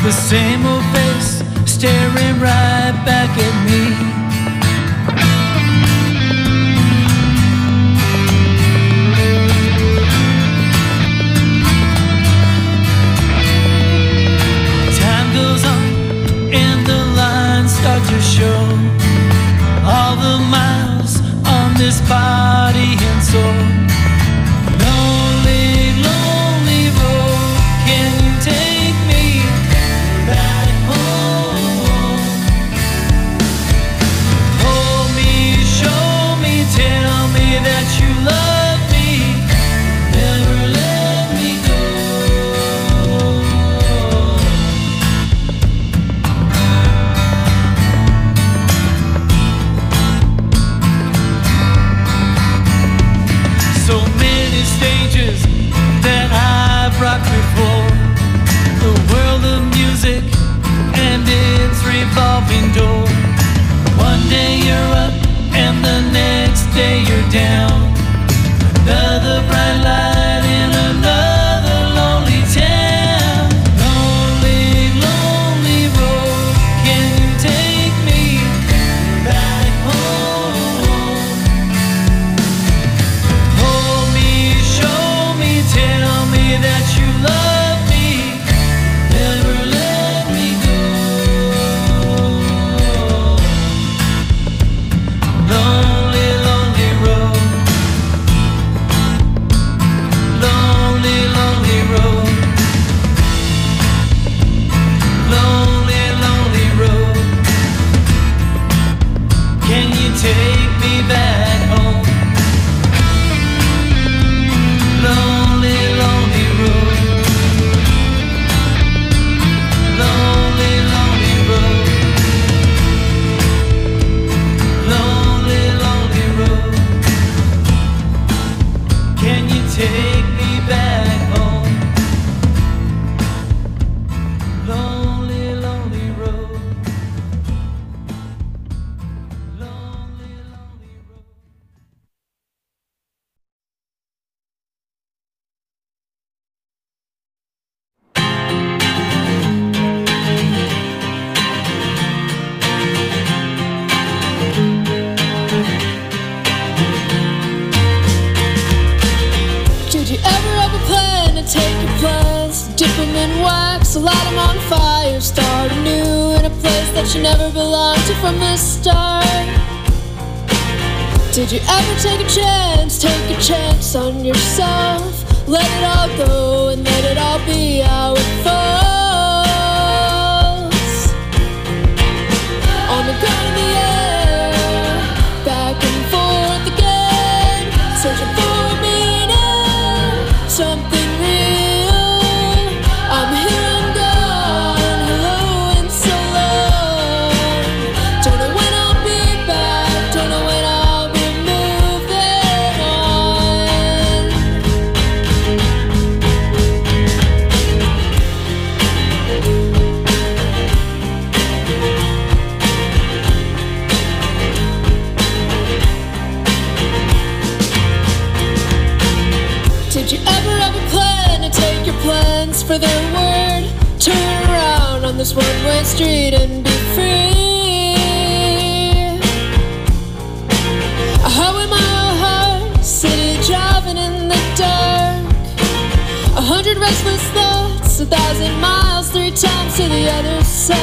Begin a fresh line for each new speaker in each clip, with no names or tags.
The same old face staring right back at me. Time goes on and the lines start to show all the miles on this body and soul. Lonely, lonely road, can you take me back home? Hold me, show me, tell me that you love me, never let me go. So many stages that I've rocked before, the world of music and its revolving door. One day you're up and the next day you're down. Another bright light in another lonely town. Lonely, lonely road, can you take me back home? Hold me, show me, tell me that you love me, never let me go. Lonely, lonely road. Lonely, lonely road. Lonely, lonely road. Can you take me back home? Lonely, lonely road. Lonely, lonely road. Lonely, lonely road. Can you take me back home? Lonely, lonely road. Lonely, lonely road.
Did you ever have a plan to take your plans, dip them in wax, light them on fire, start anew in a place that you never belonged to from the start? Did you ever take a chance on yourself, let it all go and let it all be how it falls? On the ground in the air, back and forth again, searching for a meaning, something real. I'm here, I'm gone, hello and so long. Don't know when I'll be back, don't know when I'll be moving on. Did you ever have a plan to take your plans for their word? Turn around on this one-way street and be free. A highway mile high, city driving in the dark. 100 restless thoughts, 1,000 miles, 3 times to the other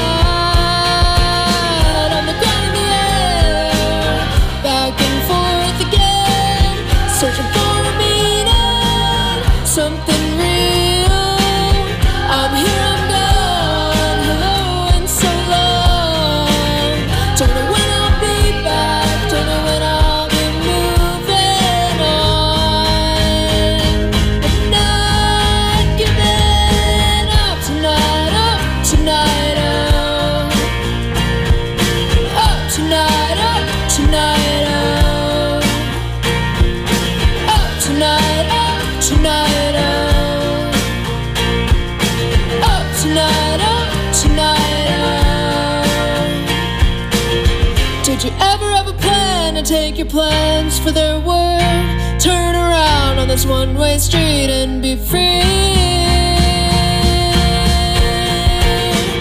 side. On the ground in the air, back and forth again, searching for a meaning, something real. I'm here, I'm gone, hello and so long. Don't know when I'll be back, don't know when I'll be moving on. I'm not giving up tonight, oh, tonight, oh. Oh, tonight, oh, tonight, oh. Oh, tonight, oh, tonight, oh. Oh, tonight, oh, tonight, oh. Did you ever have a plan to take your plans for their word? Turn around on this one-way street and be free.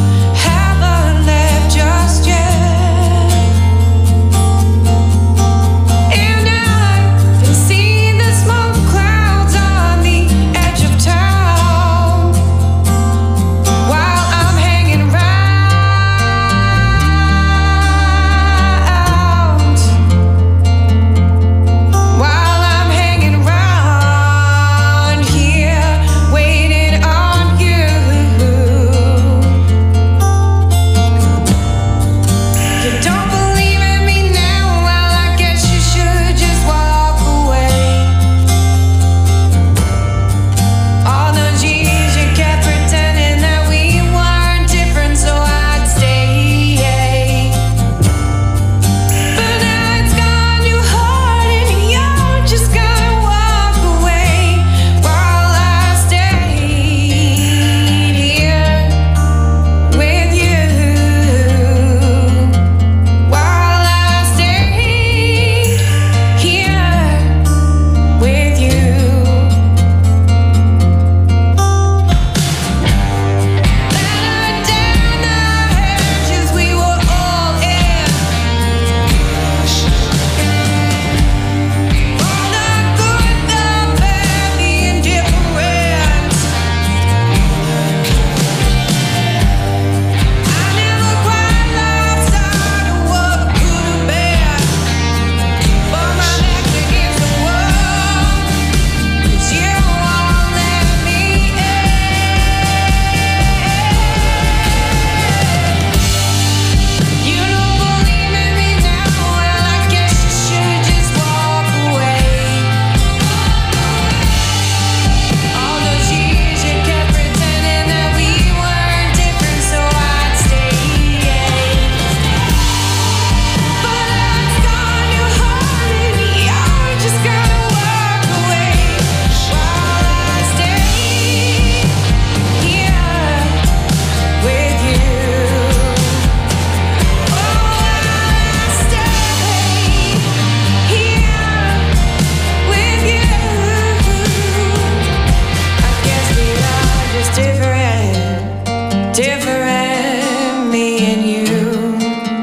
different, me and you.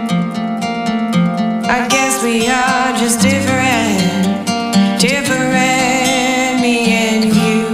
I guess we are just different, different, me and you.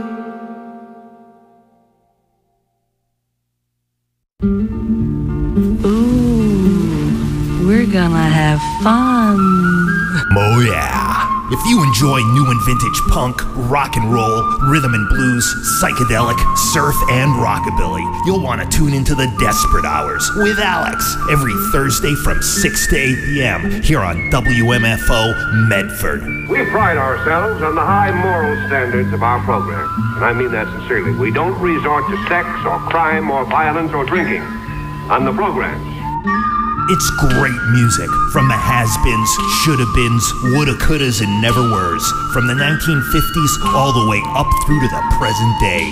Ooh, we're gonna have fun.
Oh yeah. If you enjoy new and vintage punk, rock and roll, rhythm and blues, psychedelic, surf, and rockabilly, you'll want to tune into the Desperate Hours with Alex every Thursday from 6 to 8 p.m. here on WMFO Medford.
We pride ourselves on the high moral standards of our program, and I mean that sincerely. We don't resort to sex or crime or violence or drinking on the programs.
It's great music from the has-beens, shoulda-beens, woulda-couldas, and never-weres, from the 1950s all the way up through to the present day.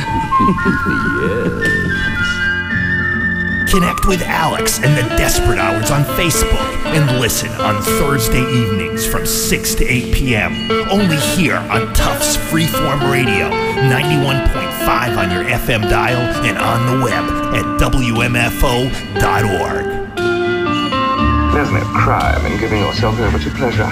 Yes. Connect with Alex and the Desperate Hours on Facebook and listen on Thursday evenings from 6 to 8 p.m. only here on Tufts Freeform Radio, 91.5 on your FM dial and on the web at WMFO.org.
There's no crime in giving yourself over to pleasure.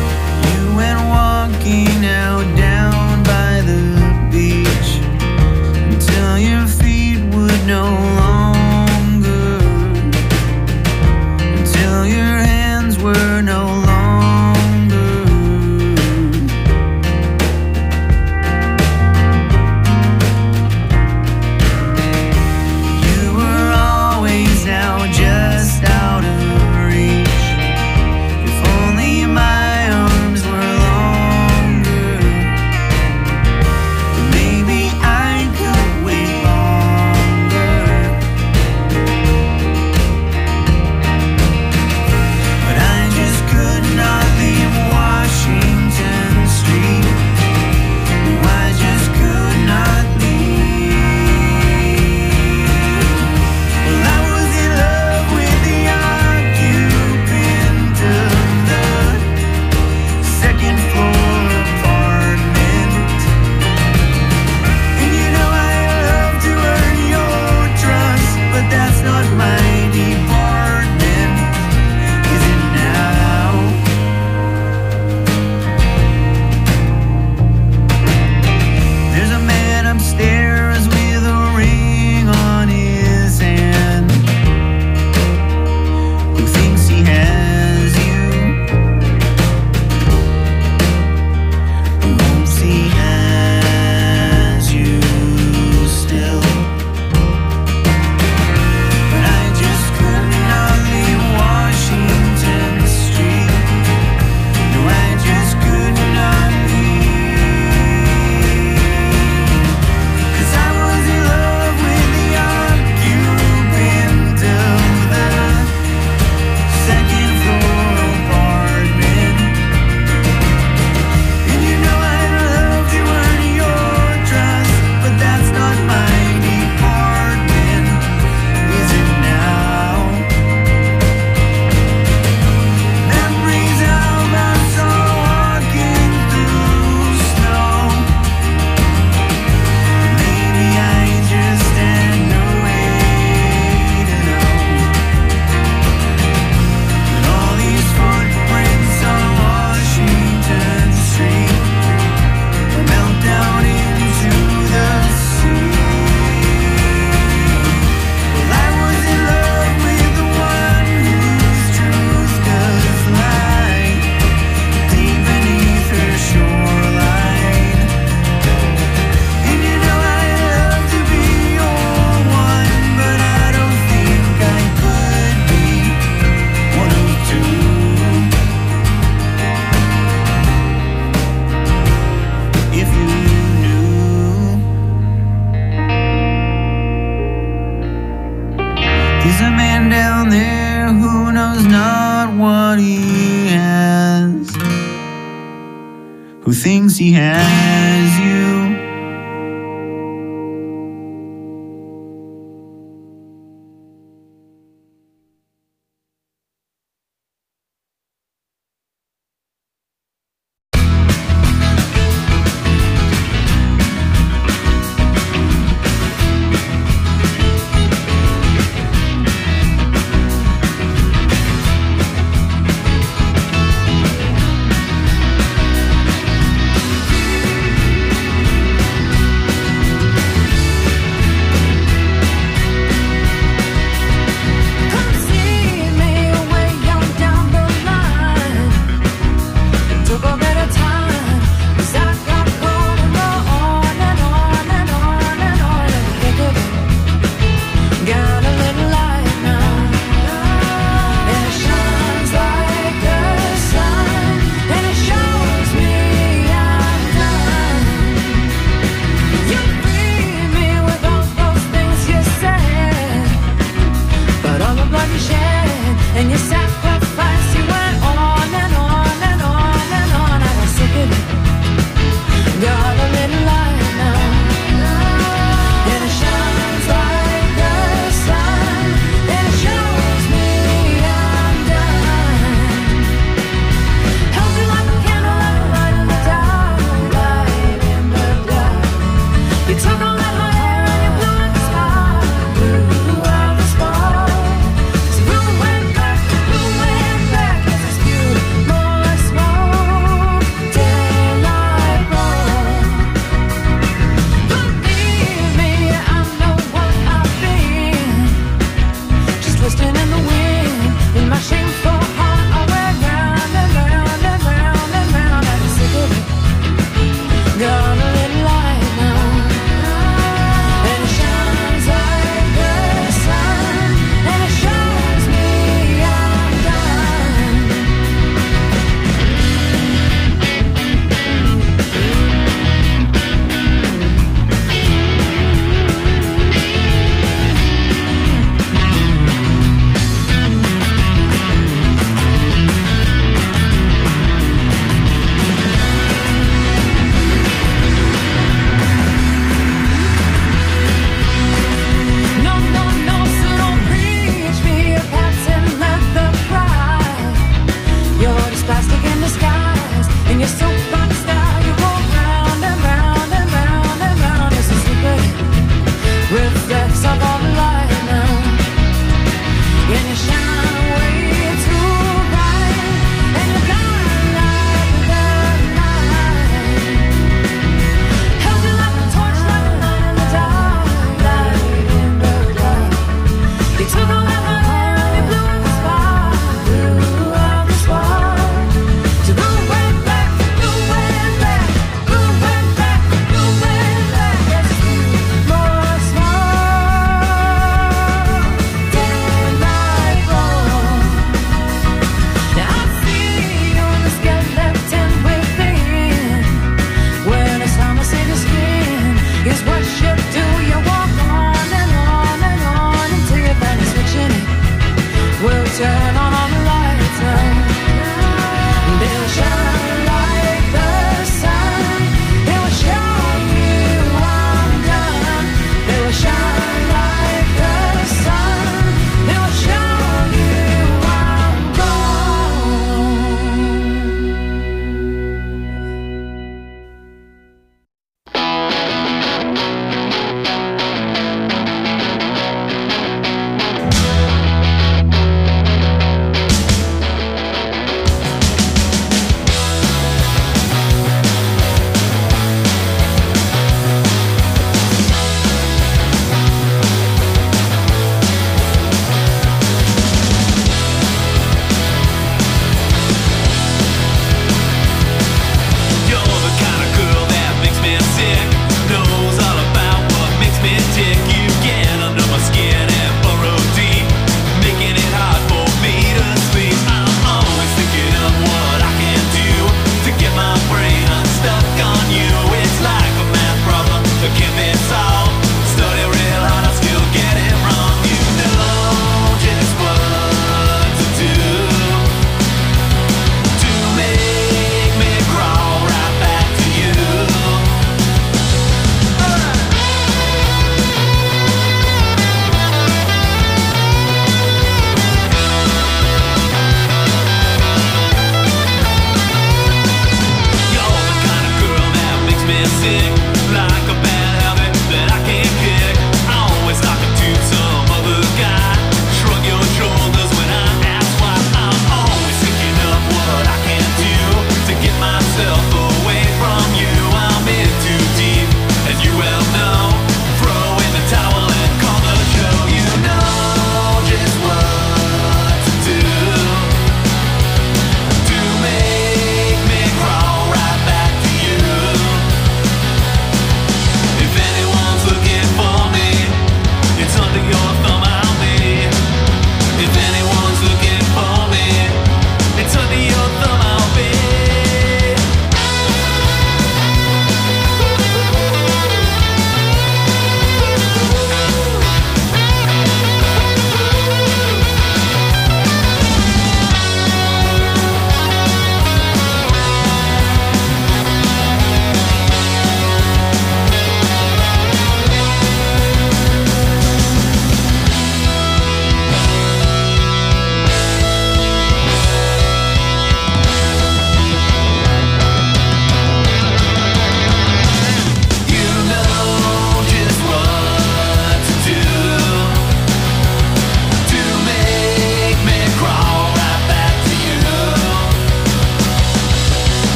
You went walking out down by the beach.
who thinks he has you.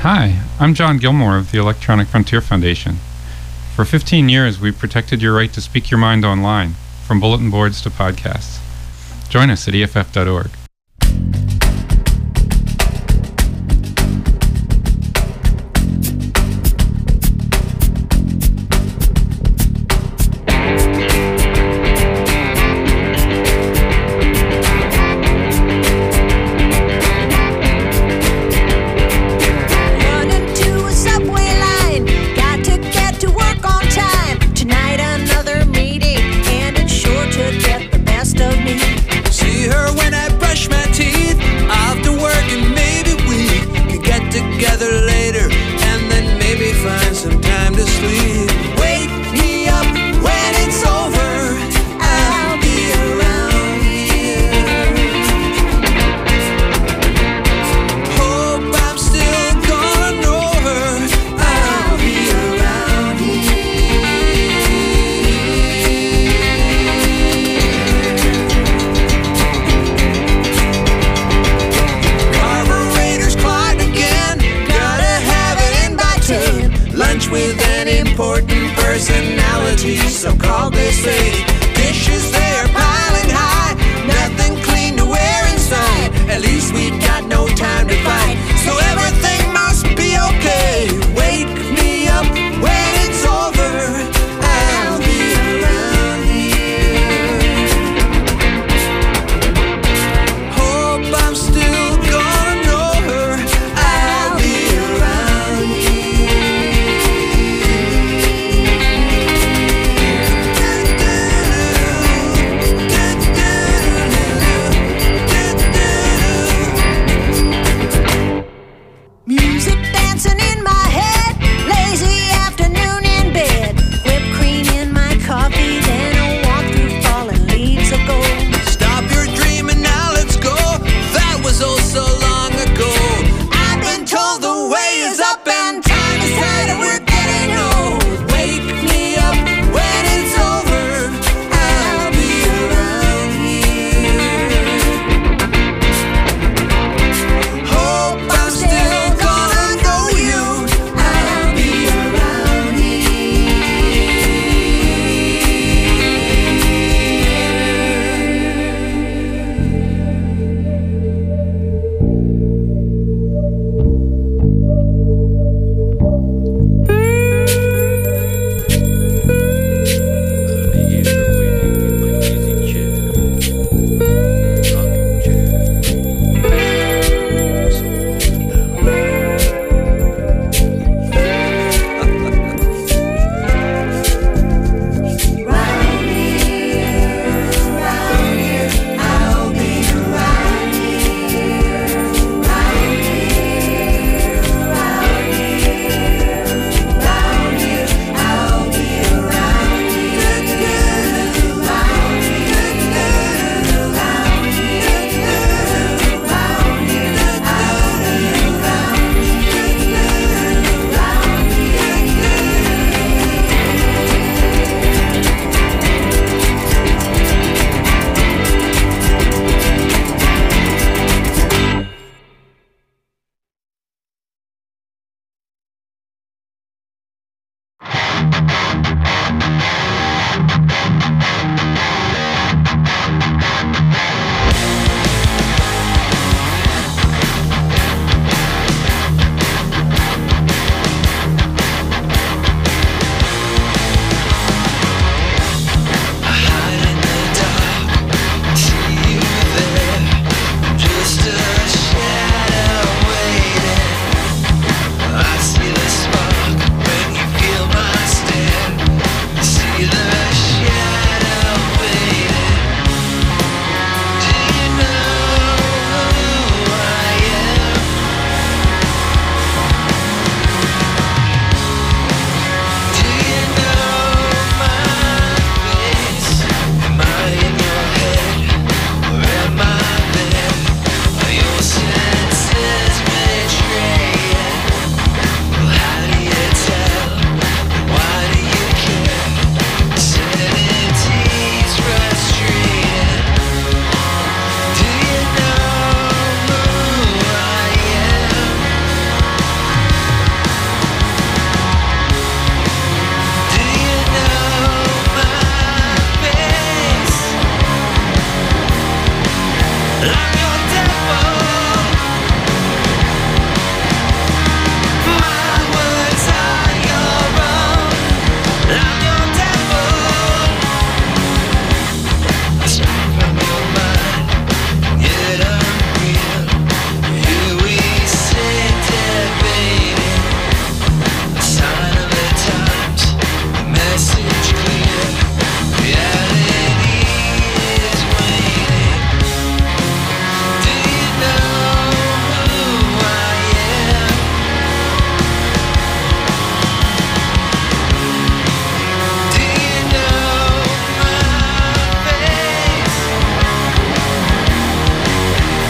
Hi, I'm John Gilmore of the Electronic Frontier Foundation. For 15 years, we've protected your right to speak your mind online, from bulletin boards to podcasts. Join us at EFF.org.
See her when I brush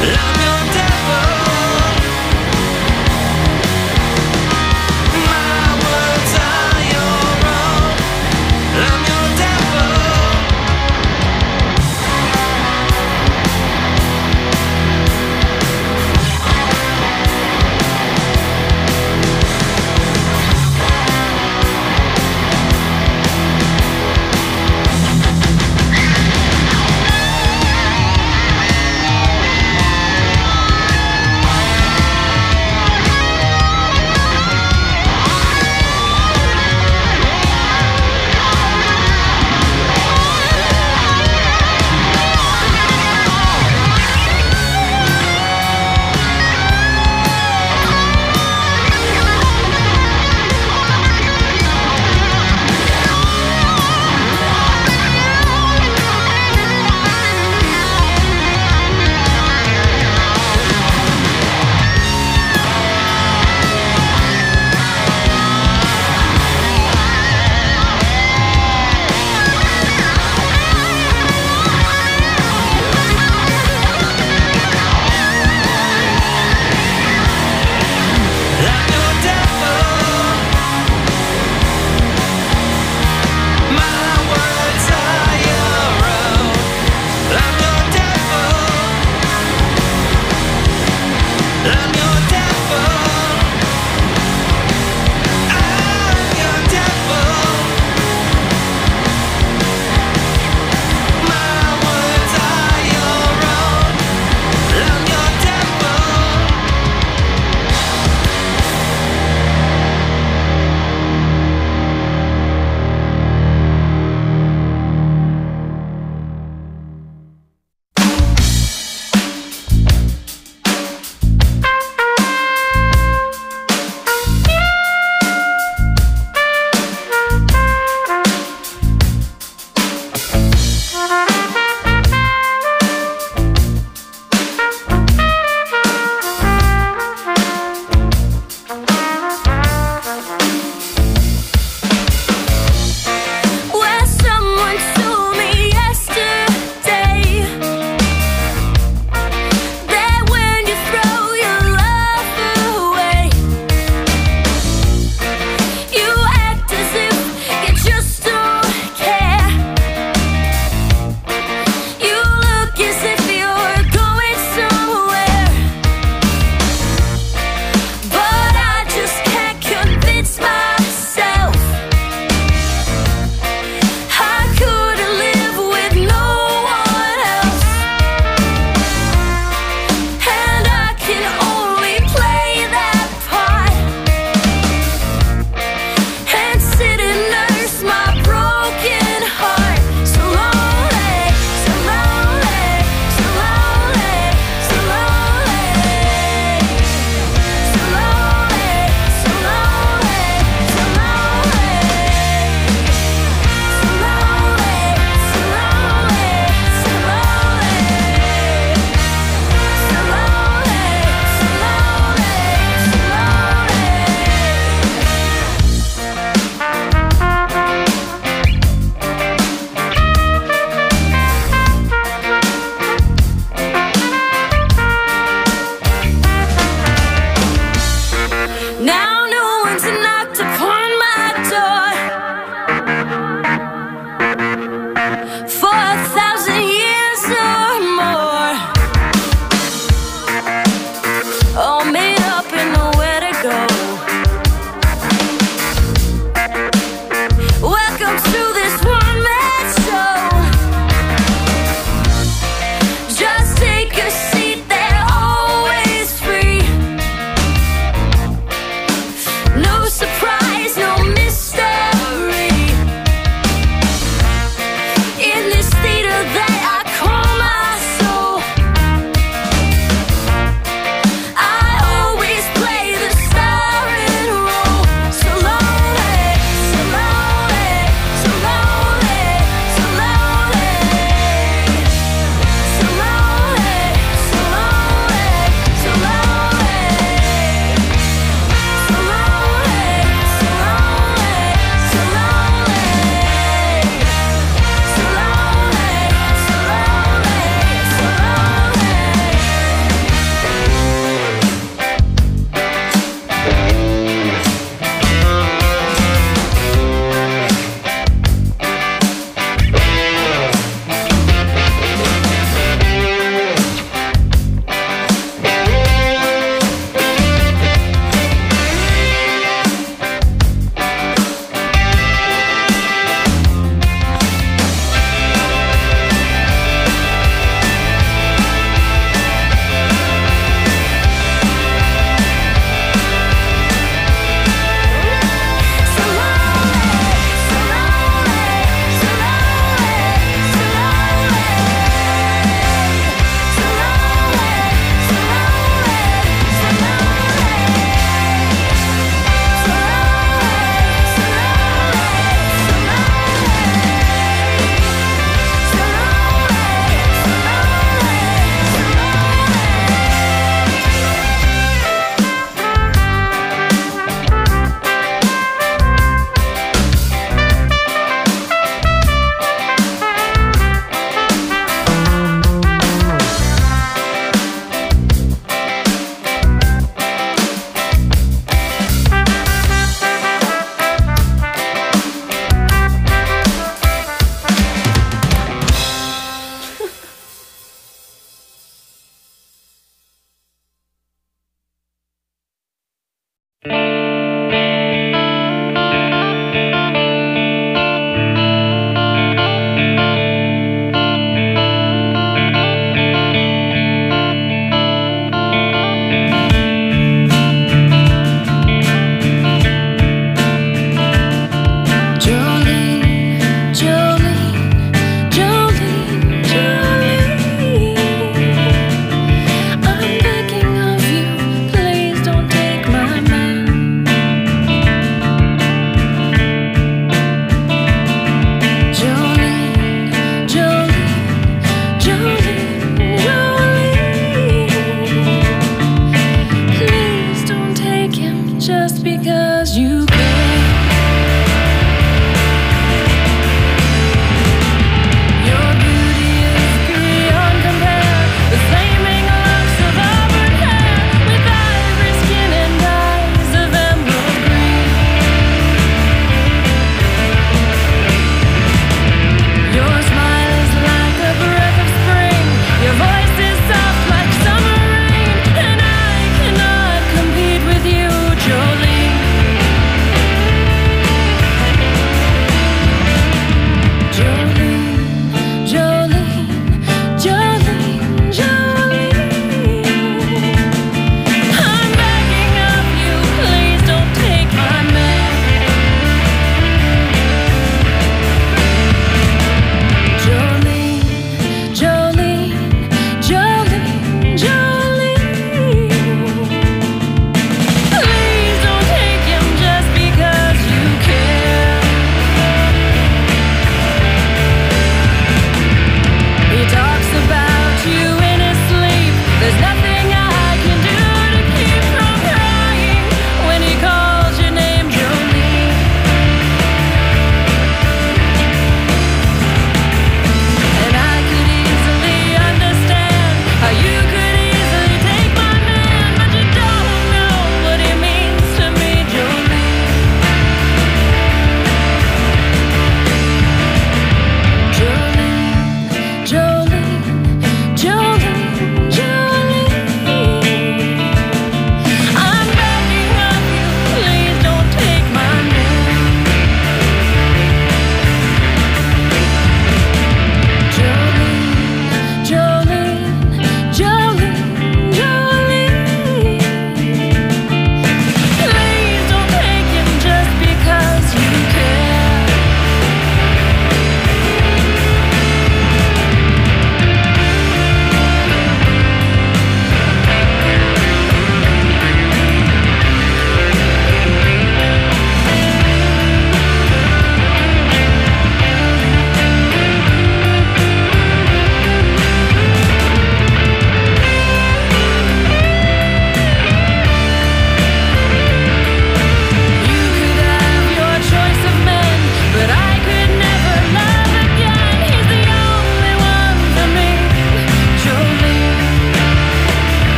I'm your devil. My words are your own. I'm your devil.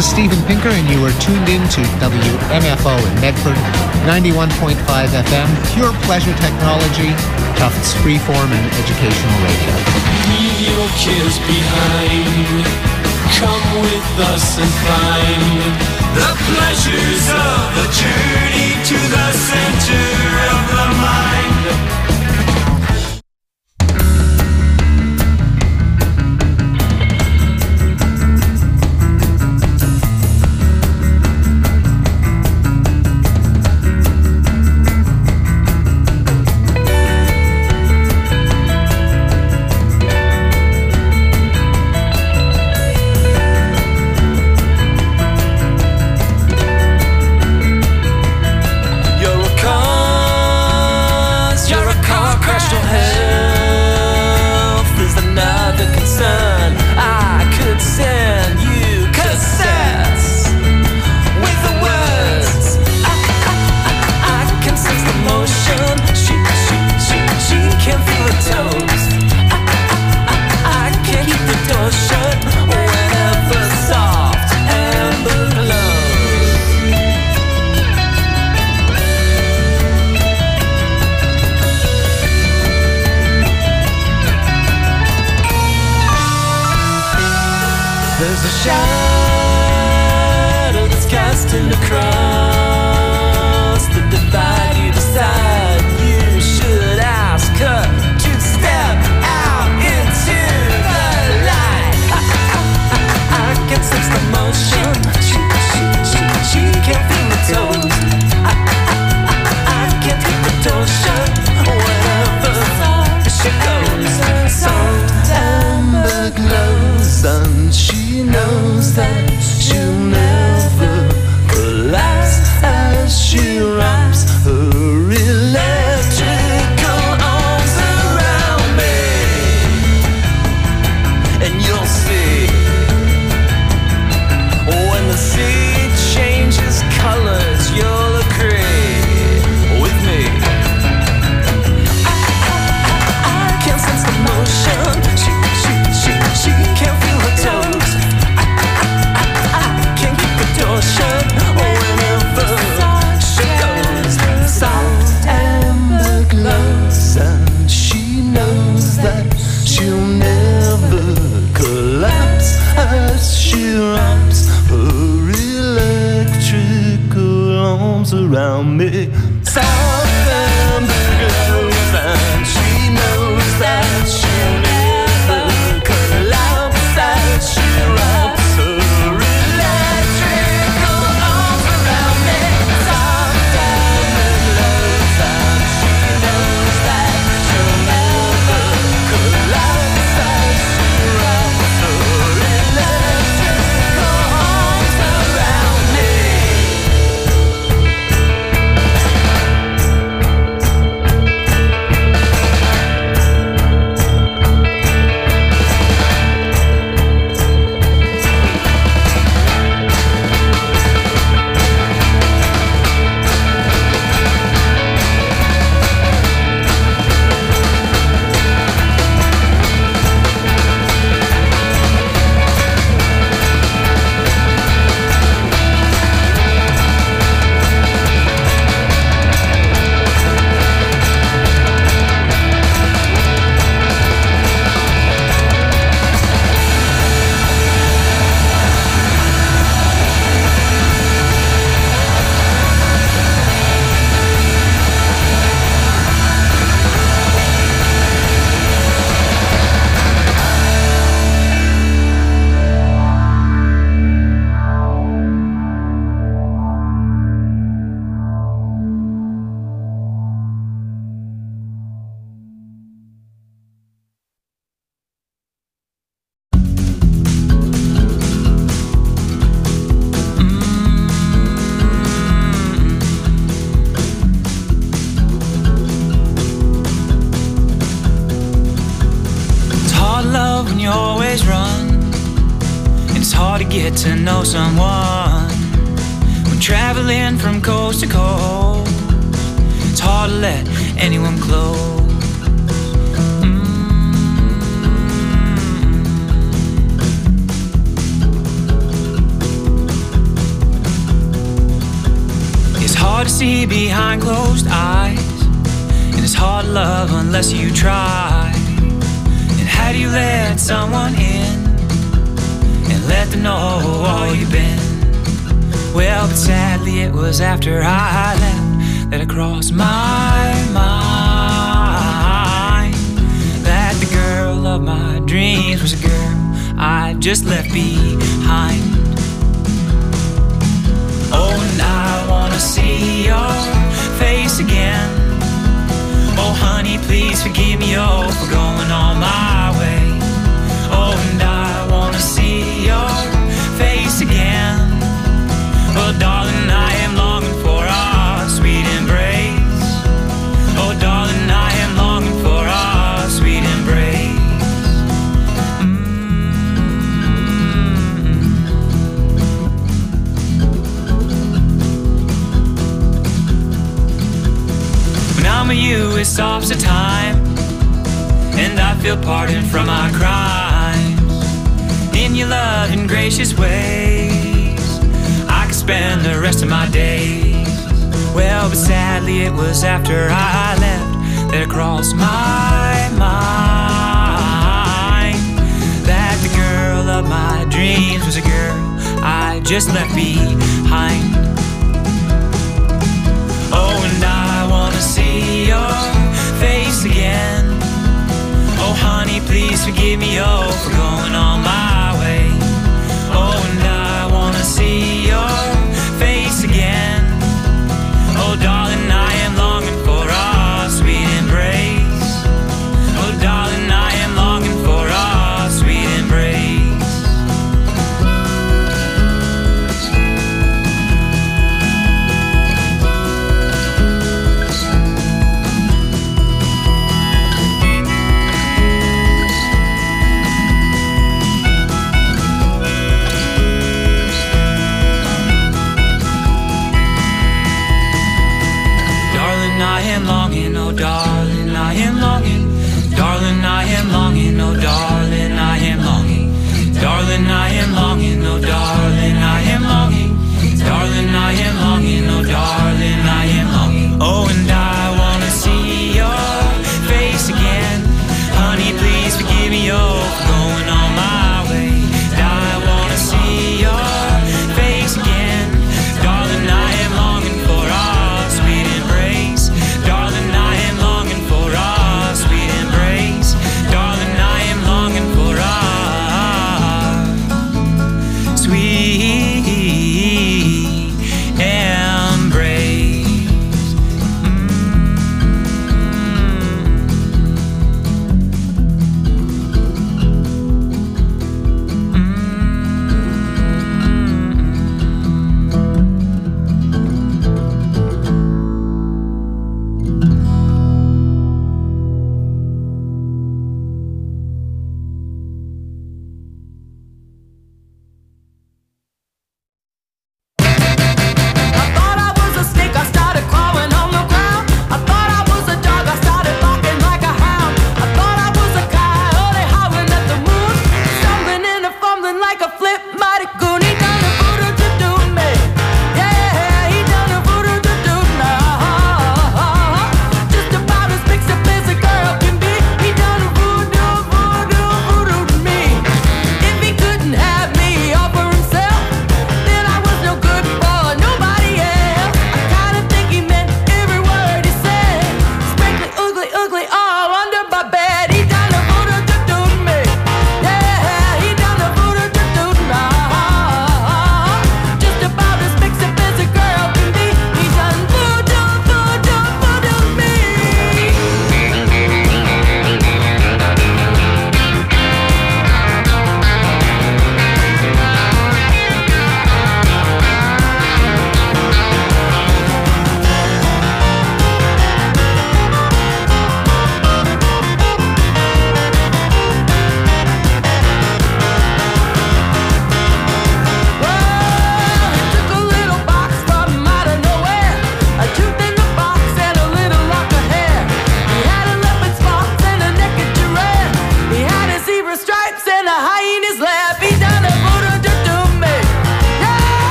is Steven Pinker, and you are tuned in to WMFO in Medford, 91.5 FM, pure pleasure technology, Tufts freeform and educational radio.
Leave your cares behind. Come with us and find the pleasures of a journey to the center of the mind.
There's a shadow that's casting across the divide. You decide you should ask her to step out into the light. I can sense the motion. She can't feel the toes. I can't keep the door shut whenever she goes. Salt amber glows and she knows that she'll never collapse as she wraps her electrical arms around me. And you'll see when the sea changes colors, you'll agree with me. I can't sense the motion. She can't feel her toes. I can't keep the door shut whenever she goes. Soft amber glows and she knows that she'll never collapse as she wraps her electrical arms around me. Soft amber glows and she knows that she'll never collapse as she wraps her electrical arms around me. Soft amber glows and she knows that she'll never collapse as she wraps her electrical arms around me.
It's hard love when you always run. It's hard to get to know someone when traveling from coast to coast. It's hard to let anyone close. hard to see behind closed eyes, and it's hard to love unless you try. And how do you let someone in and let them know all you've been? Well, but sadly it was after I left that it crossed my mind that the girl of my dreams was a girl I just left behind. Oh, and I wanna see your face again. Oh, honey, please forgive me, oh, for going on my way. Oh, and I wanna see your face again. Oh, darling, I am longing for our sweet embrace. Oh, darling, I am longing for our sweet embrace. When I'm with you, it stops the time, and I feel pardoned from my crimes. In your loving, gracious ways, I could spend the rest of my days. Well, but sadly it was after I left that it crossed my mind that the girl of my dreams was a girl I just left behind. Oh, and I wanna see your face again. Oh, honey, please forgive me, oh, for going on my way. Oh, and I wanna see your face again. Oh, darling, I am longing for our sweet embrace. Oh, darling, I am longing for our sweet embrace. I am longing, oh darling, I am longing. Darling, I am longing, oh darling, I am longing. Darling, I am longing, oh darling, I am longing. Darling, I am longing, oh darling, I am longing. Oh, and I wanna see your face again. Honey, please forgive me, oh, for going on my way. I wanna see your face again. Darling, I am longing for our sweet embrace. Darling, I am longing for our sweet embrace. Darling, I am longing for our sweet embrace.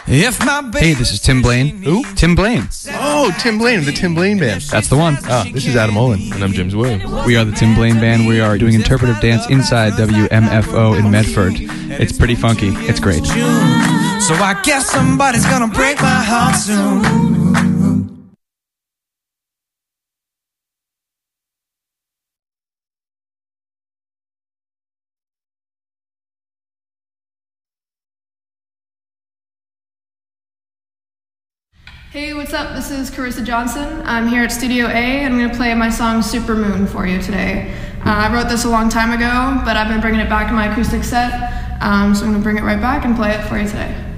If my baby
Hey, this is Tim Blaine.
Who?
Tim Blaine.
Oh, Tim Blaine of the Tim Blaine Band.
That's the one.
This is Adam Olin.
And I'm James Williams.
We are the Tim Blaine Band. We are doing interpretive dance inside WMFO in Medford. It's pretty funky. It's great.
So I guess somebody's gonna break my heart soon.
Hey, what's up? This is Carissa Johnson. I'm here at Studio A, and I'm going to play my song Supermoon for you today. I wrote this a long time ago, but I've been bringing it back in my acoustic set, so I'm going to bring it right back and play it for you today.